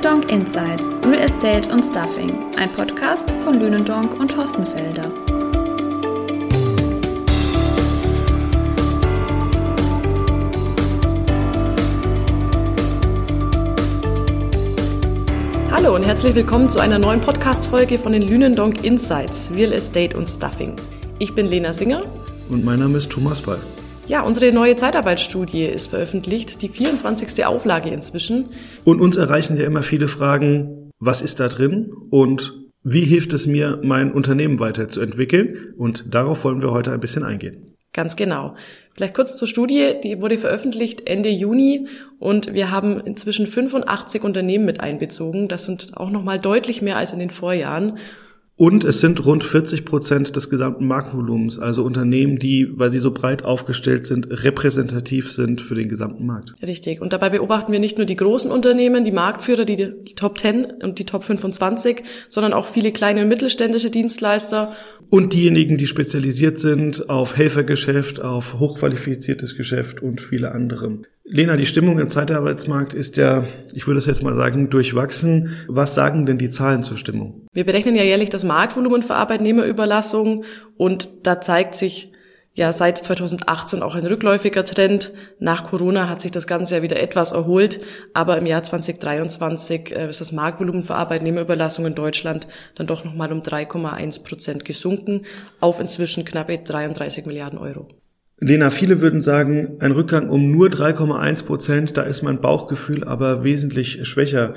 Lünendonk Insights, Real Estate und Stuffing, ein Podcast von Lünendonk und Hossenfelder. Hallo und herzlich willkommen zu einer neuen Podcast-Folge von den Lünendonk Insights, Real Estate und Stuffing. Ich bin Lena Singer. Und mein Name ist Thomas Ball. Ja, unsere neue Zeitarbeitsstudie ist veröffentlicht, die 24. Auflage inzwischen. Und uns erreichen ja immer viele Fragen, was ist da drin und wie hilft es mir, mein Unternehmen weiterzuentwickeln? Und darauf wollen wir heute ein bisschen eingehen. Ganz genau. Vielleicht kurz zur Studie, die wurde veröffentlicht Ende Juni und wir haben inzwischen 85 Unternehmen mit einbezogen. Das sind auch nochmal deutlich mehr als in den Vorjahren. Und es sind rund 40% des gesamten Marktvolumens, also Unternehmen, die, weil sie so breit aufgestellt sind, repräsentativ sind für den gesamten Markt. Richtig. Und dabei beobachten wir nicht nur die großen Unternehmen, die Marktführer, die Top 10 und die Top 25, sondern auch viele kleine und mittelständische Dienstleister. Und diejenigen, die spezialisiert sind auf Helfergeschäft, auf hochqualifiziertes Geschäft und viele andere. Lena, die Stimmung im Zeitarbeitsmarkt ist ja, ich würde es jetzt mal sagen, durchwachsen. Was sagen denn die Zahlen zur Stimmung? Wir berechnen ja jährlich das Marktvolumen für Arbeitnehmerüberlassung und da zeigt sich ja seit 2018 auch ein rückläufiger Trend. Nach Corona hat sich das Ganze ja wieder etwas erholt, aber im Jahr 2023 ist das Marktvolumen für Arbeitnehmerüberlassung in Deutschland dann doch nochmal um 3,1% gesunken auf inzwischen knappe 33 Milliarden Euro. Lena, viele würden sagen, ein Rückgang um nur 3,1%, da ist mein Bauchgefühl aber wesentlich schwächer.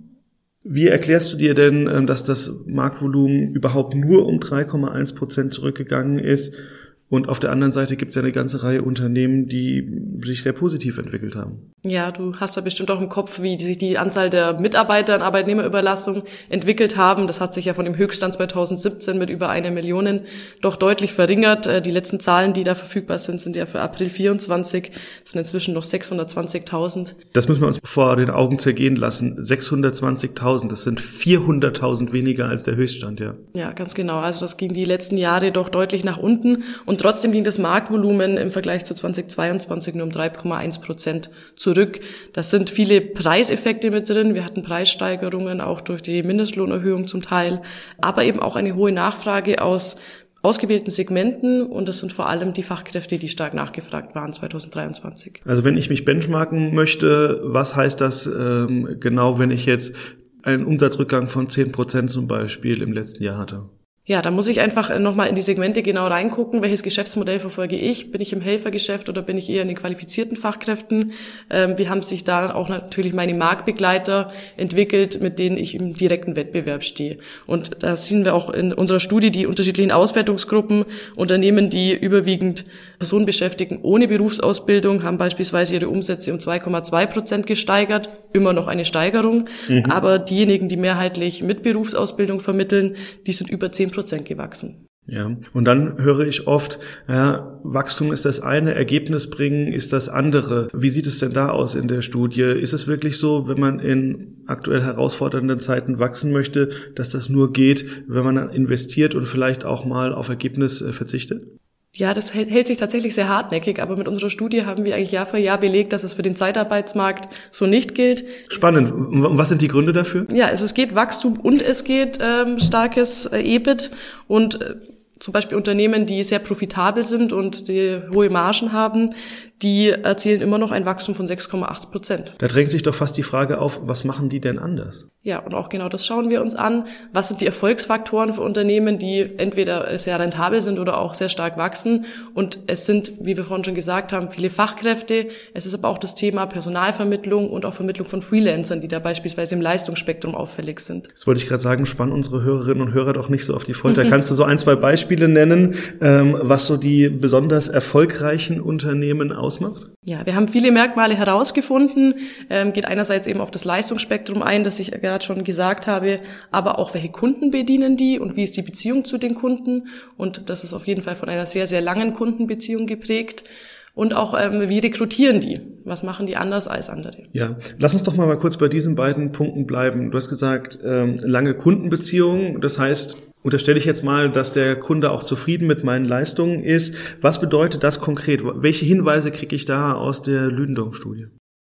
Wie erklärst du dir denn, dass das Marktvolumen überhaupt nur um 3,1% zurückgegangen ist? Und auf der anderen Seite gibt es ja eine ganze Reihe Unternehmen, die sich sehr positiv entwickelt haben. Ja, du hast ja bestimmt auch im Kopf, wie sich die Anzahl der Mitarbeiter in Arbeitnehmerüberlassung entwickelt haben. Das hat sich ja von dem Höchststand 2017 mit über 1 Million doch deutlich verringert. Die letzten Zahlen, die da verfügbar sind, sind ja für April 24. Das sind inzwischen noch 620.000. Das müssen wir uns vor den Augen zergehen lassen. 620.000, das sind 400.000 weniger als der Höchststand, ja. Ja, ganz genau. Also das ging die letzten Jahre doch deutlich nach unten. Und trotzdem ging das Marktvolumen im Vergleich zu 2022 nur um 3,1% zurück. Das sind viele Preiseffekte mit drin. Wir hatten Preissteigerungen, auch durch die Mindestlohnerhöhung zum Teil, aber eben auch eine hohe Nachfrage aus ausgewählten Segmenten und das sind vor allem die Fachkräfte, die stark nachgefragt waren 2023. Also wenn ich mich benchmarken möchte, was heißt das genau, wenn ich jetzt einen Umsatzrückgang von 10% zum Beispiel im letzten Jahr hatte? Ja, da muss ich einfach nochmal in die Segmente genau reingucken. Welches Geschäftsmodell verfolge ich? Bin ich im Helfergeschäft oder bin ich eher in den qualifizierten Fachkräften? Wie haben sich da auch natürlich meine Marktbegleiter entwickelt, mit denen ich im direkten Wettbewerb stehe? Und da sehen wir auch in unserer Studie die unterschiedlichen Auswertungsgruppen. Unternehmen, die überwiegend Personen beschäftigen ohne Berufsausbildung, haben beispielsweise ihre Umsätze um 2,2% gesteigert. Immer noch eine Steigerung. Aber diejenigen, die mehrheitlich mit Berufsausbildung vermitteln, die sind über 10% gewachsen. Ja, und dann höre ich oft, ja, Wachstum ist das eine, Ergebnis bringen ist das andere. Wie sieht es denn da aus in der Studie? Ist es wirklich so, wenn man in aktuell herausfordernden Zeiten wachsen möchte, dass das nur geht, wenn man investiert und vielleicht auch mal auf Ergebnis verzichtet? Ja, das hält sich tatsächlich sehr hartnäckig, aber mit unserer Studie haben wir eigentlich Jahr für Jahr belegt, dass es für den Zeitarbeitsmarkt so nicht gilt. Spannend. Und was sind die Gründe dafür? Ja, also es geht Wachstum und es geht starkes EBIT und zum Beispiel Unternehmen, die sehr profitabel sind und die hohe Margen haben, die erzielen immer noch ein Wachstum von 6,8%. Da drängt sich doch fast die Frage auf, was machen die denn anders? Ja, und auch genau das schauen wir uns an. Was sind die Erfolgsfaktoren für Unternehmen, die entweder sehr rentabel sind oder auch sehr stark wachsen? Und es sind, wie wir vorhin schon gesagt haben, viele Fachkräfte. Es ist aber auch das Thema Personalvermittlung und auch Vermittlung von Freelancern, die da beispielsweise im Leistungsspektrum auffällig sind. Das wollte ich gerade sagen, spannen unsere Hörerinnen und Hörer doch nicht so auf die Folter. Kannst du so 1, 2 Beispiele nennen, was so die besonders erfolgreichen Unternehmen ausmacht? Ja, wir haben viele Merkmale herausgefunden, geht einerseits eben auf das Leistungsspektrum ein, das ich gerade schon gesagt habe, aber auch welche Kunden bedienen die und wie ist die Beziehung zu den Kunden und das ist auf jeden Fall von einer sehr, sehr langen Kundenbeziehung geprägt. Und auch, wie rekrutieren die? Was machen die anders als andere? Ja, lass uns doch mal kurz bei diesen beiden Punkten bleiben. Du hast gesagt, lange Kundenbeziehungen, das heißt, unterstelle ich jetzt mal, dass der Kunde auch zufrieden mit meinen Leistungen ist. Was bedeutet das konkret? Welche Hinweise kriege ich da aus der Lünendonk-Studie?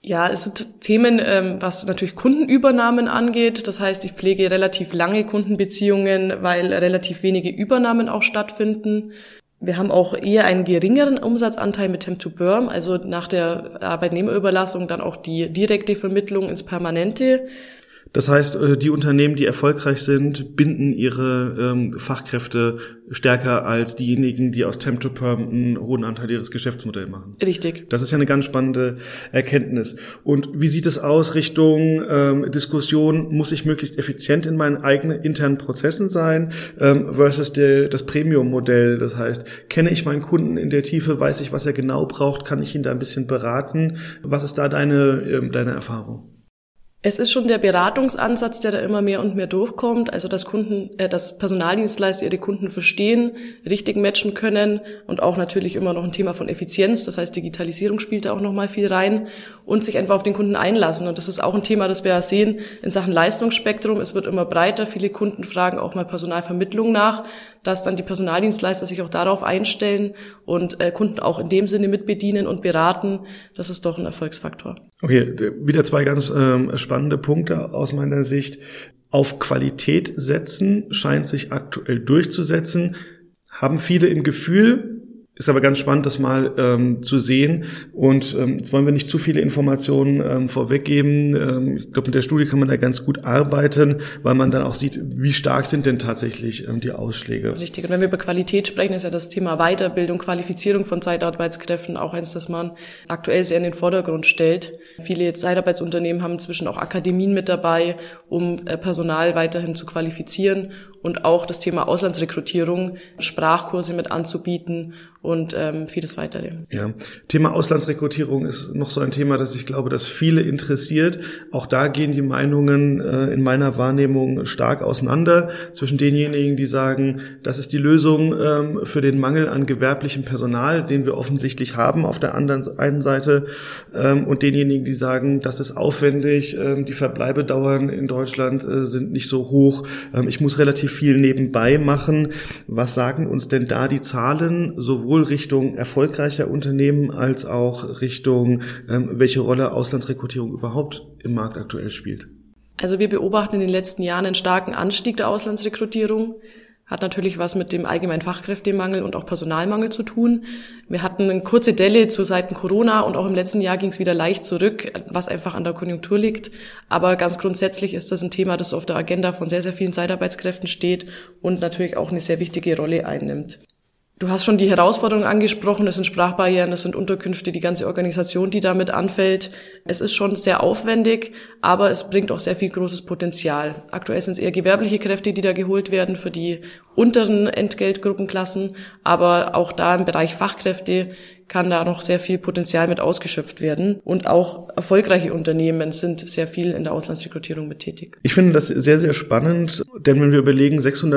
Ja, es sind Themen, was natürlich Kundenübernahmen angeht. Das heißt, ich pflege relativ lange Kundenbeziehungen, weil relativ wenige Übernahmen auch stattfinden. Wir haben auch eher einen geringeren Umsatzanteil mit Temp to Perm, also nach der Arbeitnehmerüberlassung dann auch die direkte Vermittlung ins Permanente. Das heißt, die Unternehmen, die erfolgreich sind, binden ihre Fachkräfte stärker als diejenigen, die aus Temp to Perm einen hohen Anteil ihres Geschäftsmodells machen. Richtig. Das ist ja eine ganz spannende Erkenntnis. Und wie sieht es aus Richtung Diskussion, muss ich möglichst effizient in meinen eigenen internen Prozessen sein versus das Premium-Modell? Das heißt, kenne ich meinen Kunden in der Tiefe, weiß ich, was er genau braucht, kann ich ihn da ein bisschen beraten? Was ist da deine Erfahrung? Es ist schon der Beratungsansatz, der da immer mehr und mehr durchkommt, also dass Personaldienstleister ihre Kunden verstehen, richtig matchen können und auch natürlich immer noch ein Thema von Effizienz, das heißt Digitalisierung spielt da auch nochmal viel rein und sich einfach auf den Kunden einlassen. Und das ist auch ein Thema, das wir ja sehen in Sachen Leistungsspektrum. Es wird immer breiter, viele Kunden fragen auch mal Personalvermittlung nach, dass dann die Personaldienstleister sich auch darauf einstellen und Kunden auch in dem Sinne mitbedienen und beraten. Das ist doch ein Erfolgsfaktor. Okay, wieder zwei ganz spannende Punkte aus meiner Sicht. Auf Qualität setzen scheint sich aktuell durchzusetzen. Haben viele im Gefühl, ist aber ganz spannend, das mal zu sehen. Und jetzt wollen wir nicht zu viele Informationen vorweggeben. Ich glaube, mit der Studie kann man da ganz gut arbeiten, weil man dann auch sieht, wie stark sind denn tatsächlich die Ausschläge. Richtig. Und wenn wir über Qualität sprechen, ist ja das Thema Weiterbildung, Qualifizierung von Zeitarbeitskräften auch eins, das man aktuell sehr in den Vordergrund stellt. Viele Zeitarbeitsunternehmen haben inzwischen auch Akademien mit dabei, um Personal weiterhin zu qualifizieren. Und auch das Thema Auslandsrekrutierung, Sprachkurse mit anzubieten und vieles weitere. Ja, Thema Auslandsrekrutierung ist noch so ein Thema, das ich glaube, das viele interessiert. Auch da gehen die Meinungen in meiner Wahrnehmung stark auseinander zwischen denjenigen, die sagen, das ist die Lösung für den Mangel an gewerblichem Personal, den wir offensichtlich haben auf der einen Seite, und denjenigen, die sagen, das ist aufwendig, die Verbleibedauern in Deutschland sind nicht so hoch, ich muss relativ viel nebenbei machen. Was sagen uns denn da die Zahlen, sowohl Richtung erfolgreicher Unternehmen als auch Richtung, welche Rolle Auslandsrekrutierung überhaupt im Markt aktuell spielt? Also wir beobachten in den letzten Jahren einen starken Anstieg der Auslandsrekrutierung. Hat natürlich was mit dem allgemeinen Fachkräftemangel und auch Personalmangel zu tun. Wir hatten eine kurze Delle zu Zeiten Corona und auch im letzten Jahr ging es wieder leicht zurück, was einfach an der Konjunktur liegt. Aber ganz grundsätzlich ist das ein Thema, das auf der Agenda von sehr, sehr vielen Zeitarbeitskräften steht und natürlich auch eine sehr wichtige Rolle einnimmt. Du hast schon die Herausforderungen angesprochen, es sind Sprachbarrieren, es sind Unterkünfte, die ganze Organisation, die damit anfällt. Es ist schon sehr aufwendig, aber es bringt auch sehr viel großes Potenzial. Aktuell sind es eher gewerbliche Kräfte, die da geholt werden für die unteren Entgeltgruppenklassen, aber auch da im Bereich Fachkräfte kann da noch sehr viel Potenzial mit ausgeschöpft werden. Und auch erfolgreiche Unternehmen sind sehr viel in der Auslandsrekrutierung mit tätig. Ich finde das sehr, sehr spannend, denn wenn wir überlegen,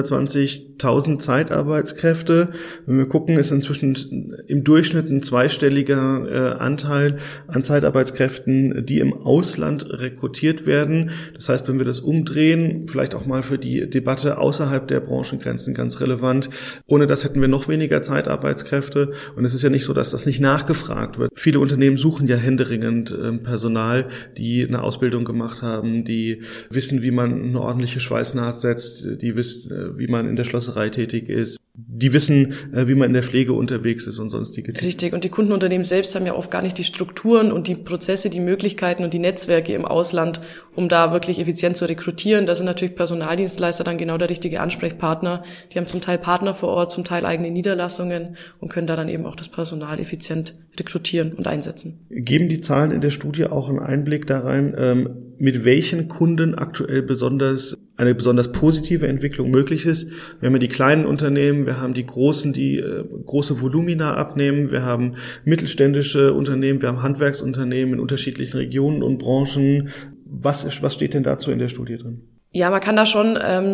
620.000 Zeitarbeitskräfte, wenn wir gucken, ist inzwischen im Durchschnitt ein zweistelliger Anteil an Zeitarbeitskräften, die im Ausland rekrutiert werden. Das heißt, wenn wir das umdrehen, vielleicht auch mal für die Debatte außerhalb der Branchengrenzen ganz relevant, ohne das hätten wir noch weniger Zeitarbeitskräfte. Und es ist ja nicht so, dass das nicht nachgefragt wird. Viele Unternehmen suchen ja händeringend Personal, die eine Ausbildung gemacht haben, die wissen, wie man eine ordentliche Schweißnaht setzt, die wissen, wie man in der Schlosserei tätig ist, die wissen, wie man in der Pflege unterwegs ist und sonstige Dinge. Richtig. Und die Kundenunternehmen selbst haben ja oft gar nicht die Strukturen und die Prozesse, die Möglichkeiten und die Netzwerke im Ausland, um da wirklich effizient zu rekrutieren. Da sind natürlich Personaldienstleister dann genau der richtige Ansprechpartner. Die haben zum Teil Partner vor Ort, zum Teil eigene Niederlassungen und können da dann eben auch das Personal effizient rekrutieren und einsetzen. Geben die Zahlen in der Studie auch einen Einblick da rein, mit welchen Kunden aktuell eine besonders positive Entwicklung möglich ist? Wir haben ja die kleinen Unternehmen, wir haben die großen, die große Volumina abnehmen, wir haben mittelständische Unternehmen, wir haben Handwerksunternehmen in unterschiedlichen Regionen und Branchen. Was steht denn dazu in der Studie drin? Ja, man kann da schon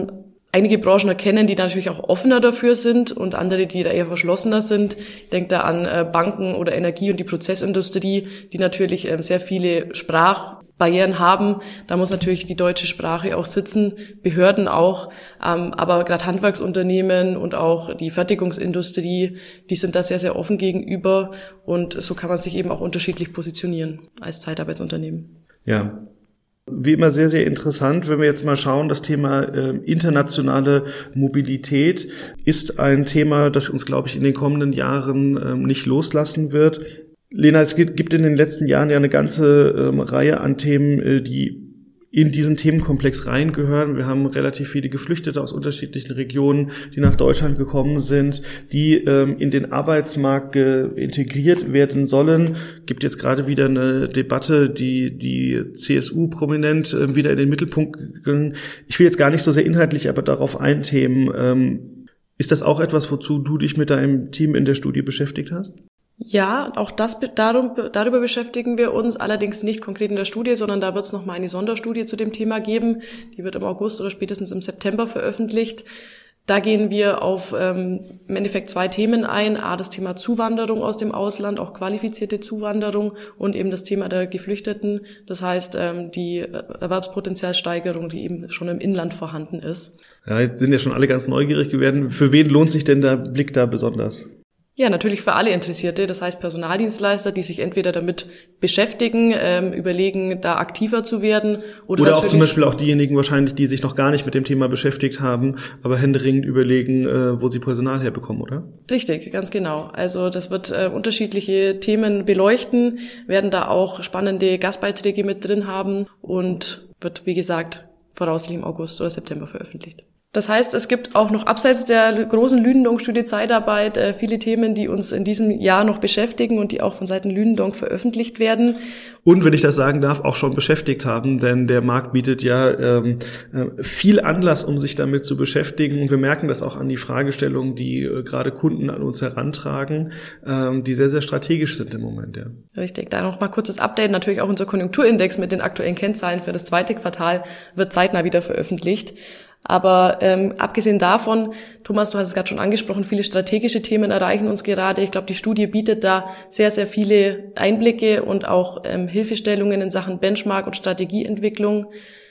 einige Branchen erkennen, die natürlich auch offener dafür sind und andere, die da eher verschlossener sind. Ich denke da an Banken oder Energie- und die Prozessindustrie, die natürlich sehr viele Sprachbarrieren haben. Da muss natürlich die deutsche Sprache auch sitzen, Behörden auch, aber gerade Handwerksunternehmen und auch die Fertigungsindustrie, die sind da sehr, sehr offen gegenüber und so kann man sich eben auch unterschiedlich positionieren als Zeitarbeitsunternehmen. Ja. Wie immer sehr, sehr interessant, wenn wir jetzt mal schauen, das Thema internationale Mobilität ist ein Thema, das uns, glaube ich, in den kommenden Jahren nicht loslassen wird. Lena, es gibt in den letzten Jahren ja eine ganze Reihe an Themen, die in diesen Themenkomplex reingehören. Wir haben relativ viele Geflüchtete aus unterschiedlichen Regionen, die nach Deutschland gekommen sind, die in den Arbeitsmarkt integriert werden sollen. Gibt jetzt gerade wieder eine Debatte, die CSU prominent wieder in den Mittelpunkt gegangen. Ich will jetzt gar nicht so sehr inhaltlich, aber darauf einthemen. Ist das auch etwas, wozu du dich mit deinem Team in der Studie beschäftigt hast? Ja, auch darüber beschäftigen wir uns, allerdings nicht konkret in der Studie, sondern da wird es nochmal eine Sonderstudie zu dem Thema geben. Die wird im August oder spätestens im September veröffentlicht. Da gehen wir auf im Endeffekt 2 Themen ein. A, das Thema Zuwanderung aus dem Ausland, auch qualifizierte Zuwanderung und eben das Thema der Geflüchteten. Das heißt, die Erwerbspotenzialsteigerung, die eben schon im Inland vorhanden ist. Ja, jetzt sind ja schon alle ganz neugierig geworden. Für wen lohnt sich denn der Blick da besonders? Ja, natürlich für alle Interessierte, das heißt Personaldienstleister, die sich entweder damit beschäftigen, überlegen, da aktiver zu werden. Oder auch zum Beispiel auch diejenigen wahrscheinlich, die sich noch gar nicht mit dem Thema beschäftigt haben, aber händeringend überlegen, wo sie Personal herbekommen, oder? Richtig, ganz genau. Also das wird unterschiedliche Themen beleuchten, werden da auch spannende Gastbeiträge mit drin haben und wird, wie gesagt, voraussichtlich im August oder September veröffentlicht. Das heißt, es gibt auch noch abseits der großen Lünendonk-Studie Zeitarbeit viele Themen, die uns in diesem Jahr noch beschäftigen und die auch von Seiten Lünendonk veröffentlicht werden. Und wenn ich das sagen darf, auch schon beschäftigt haben, denn der Markt bietet ja viel Anlass, um sich damit zu beschäftigen. Und wir merken das auch an die Fragestellungen, die gerade Kunden an uns herantragen, die sehr, sehr strategisch sind im Moment. Ja. Richtig, da noch mal kurzes Update. Natürlich auch unser Konjunkturindex mit den aktuellen Kennzahlen für das 2. Quartal wird zeitnah wieder veröffentlicht. Aber abgesehen davon, Thomas, du hast es gerade schon angesprochen, viele strategische Themen erreichen uns gerade. Ich glaube, die Studie bietet da sehr, sehr viele Einblicke und auch Hilfestellungen in Sachen Benchmark und Strategieentwicklung.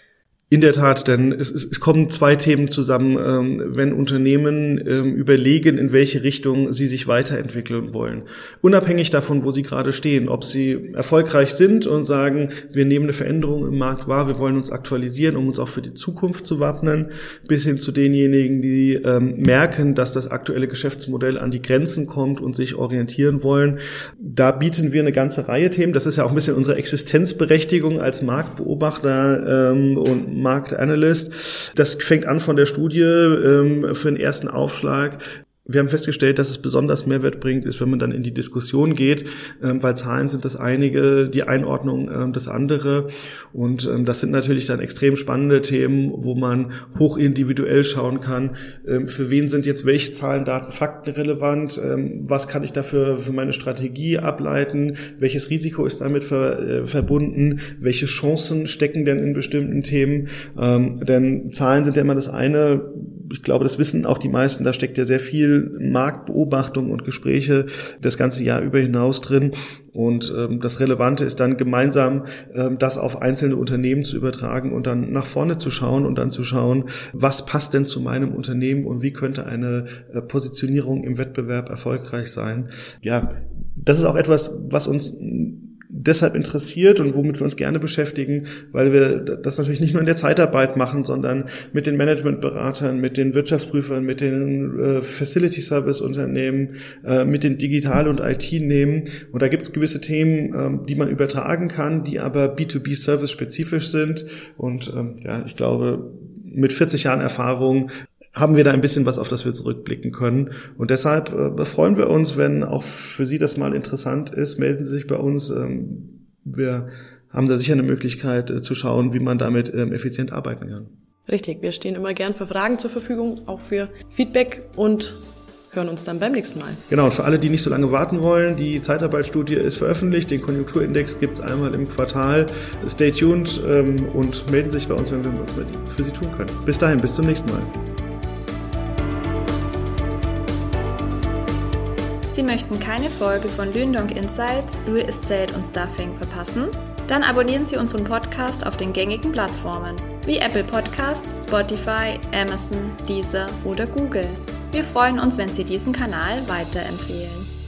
In der Tat, denn es kommen 2 Themen zusammen, wenn Unternehmen überlegen, in welche Richtung sie sich weiterentwickeln wollen. Unabhängig davon, wo sie gerade stehen, ob sie erfolgreich sind und sagen, wir nehmen eine Veränderung im Markt wahr, wir wollen uns aktualisieren, um uns auch für die Zukunft zu wappnen, bis hin zu denjenigen, die merken, dass das aktuelle Geschäftsmodell an die Grenzen kommt und sich orientieren wollen. Da bieten wir eine ganze Reihe Themen. Das ist ja auch ein bisschen unsere Existenzberechtigung als Marktbeobachter und Marktanalyst. Das fängt an von der Studie für den ersten Aufschlag. Wir haben festgestellt, dass es besonders Mehrwert bringt, ist, wenn man dann in die Diskussion geht, weil Zahlen sind das einige, die Einordnung das andere. Und das sind natürlich dann extrem spannende Themen, wo man hochindividuell schauen kann, für wen sind jetzt welche Zahlen, Daten, Fakten relevant, was kann ich dafür für meine Strategie ableiten, welches Risiko ist damit verbunden, welche Chancen stecken denn in bestimmten Themen. Denn Zahlen sind ja immer das eine, ich glaube, das wissen auch die meisten, da steckt ja sehr viel Marktbeobachtung und Gespräche das ganze Jahr über hinaus drin. Und das Relevante ist dann gemeinsam, das auf einzelne Unternehmen zu übertragen und dann nach vorne zu schauen und dann zu schauen, was passt denn zu meinem Unternehmen und wie könnte eine Positionierung im Wettbewerb erfolgreich sein. Ja, das ist auch etwas, was uns deshalb interessiert und womit wir uns gerne beschäftigen, weil wir das natürlich nicht nur in der Zeitarbeit machen, sondern mit den Managementberatern, mit den Wirtschaftsprüfern, mit den Facility-Service-Unternehmen, mit den Digital- und IT-Nehmen. Und da gibt es gewisse Themen, die man übertragen kann, die aber B2B-Service-spezifisch sind. Und ja, ich glaube, mit 40 Jahren Erfahrung haben wir da ein bisschen was, auf das wir zurückblicken können. Und deshalb freuen wir uns, wenn auch für Sie das mal interessant ist, melden Sie sich bei uns. Wir haben da sicher eine Möglichkeit zu schauen, wie man damit effizient arbeiten kann. Richtig, wir stehen immer gern für Fragen zur Verfügung, auch für Feedback und hören uns dann beim nächsten Mal. Genau, und für alle, die nicht so lange warten wollen, die Zeitarbeitsstudie ist veröffentlicht, den Konjunkturindex gibt's einmal im Quartal. Stay tuned und melden sich bei uns, wenn wir was für Sie tun können. Bis dahin, bis zum nächsten Mal. Sie möchten keine Folge von Lünendonk Insights, Real Estate und Stuffing verpassen? Dann abonnieren Sie unseren Podcast auf den gängigen Plattformen wie Apple Podcasts, Spotify, Amazon, Deezer oder Google. Wir freuen uns, wenn Sie diesen Kanal weiterempfehlen.